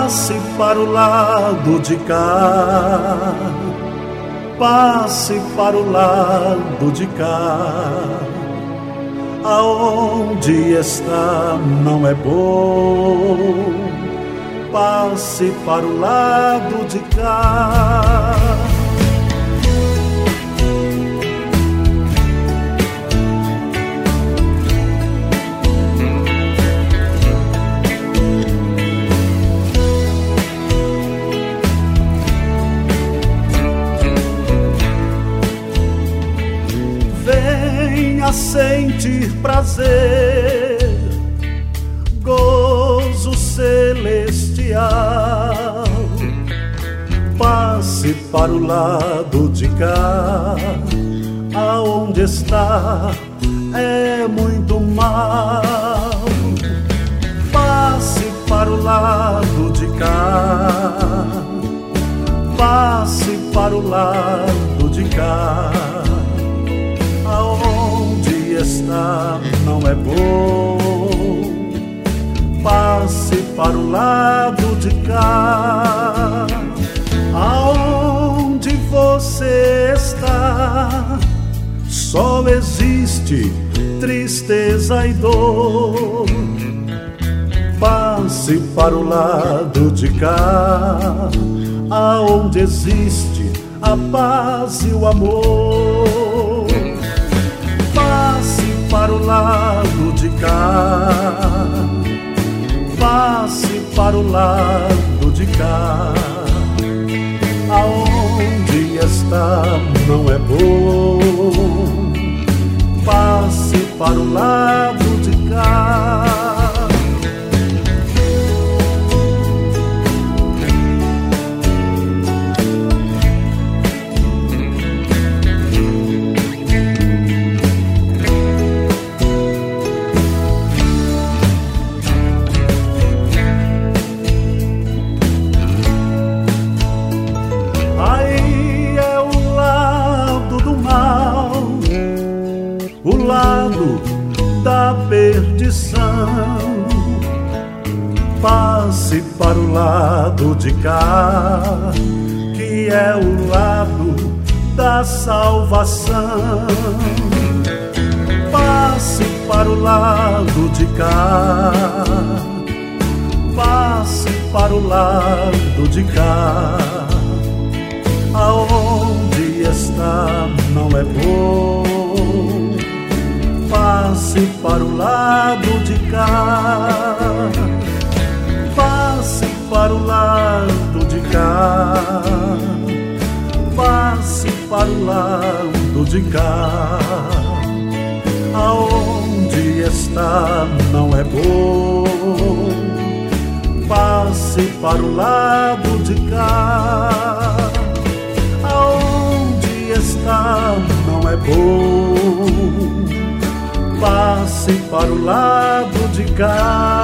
Passe para o lado de cá, passe para o lado de cá. Aonde está não é bom, passe para o lado de cá. Venha sentir prazer, gozo celestial. Passe para o lado de cá, aonde está é muito mal. Passe para o lado de cá, passe para o lado de cá. Aonde está não é bom, passe para o lado de cá. Aonde você está só existe tristeza e dor. Passe para o lado de cá, aonde existe a paz e o amor. Passe para o lado de cá, passe para o lado de cá. Aonde está não é bom, passe para o lado de cá. O lado da perdição. Passe para o lado de cá, que é o lado da salvação. Passe para o lado de cá, passe para o lado de cá. Aonde está não é bom, passe para o lado de cá, passe para o lado de cá, passe para o lado de cá. Aonde está não é bom, passe para o lado de cá. Aonde está não é bom, passe para o lado de cá.